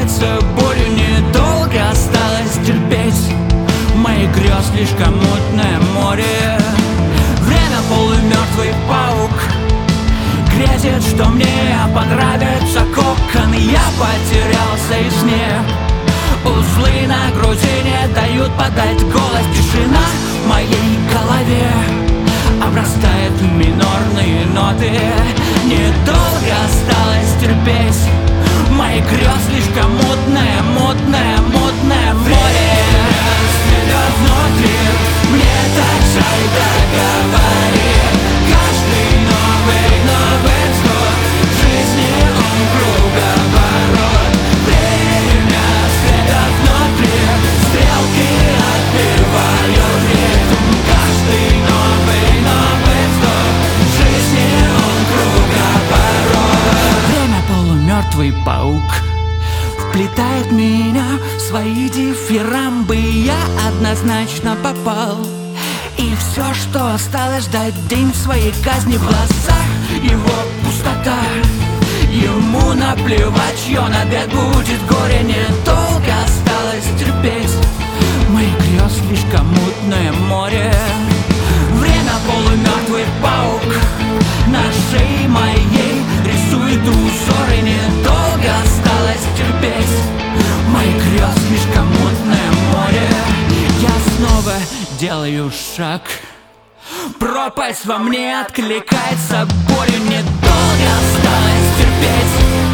откликается болью. Недолго осталось терпеть мои грез, слишком мутное море. Время полумертвый паук грезит, что мне понравится кокон. Я потерялся и сне узлы на груди не дают подать голос. Тишина в моей голове обрастает в минорные ноты. Недолго осталось терпеть мои грез, слишком мутное, мутное, мутное море. Сведет внутри, мне так жаль, договорит. Каждый новый взгляд жизни он круговорот. Время сведет внутри, стрелки отбивают ритм. Каждый новый взгляд жизни он круговорот. Время полумертвый паук вплетает меня в свои дифирамбы. Я однозначно попал, и все, что осталось, ждать день своей казни. В глазах его пустота, ему наплевать, чье на обед будет горе. Недолго осталось терпеть мои грез, слишком мутное море. Время полумертвый паук на шее моей рисует узоры. Недолго осталось терпеть мои грез, слишком мутное море. Я снова делаю шаг, пропасть во мне откликается болью. Недолго осталось терпеть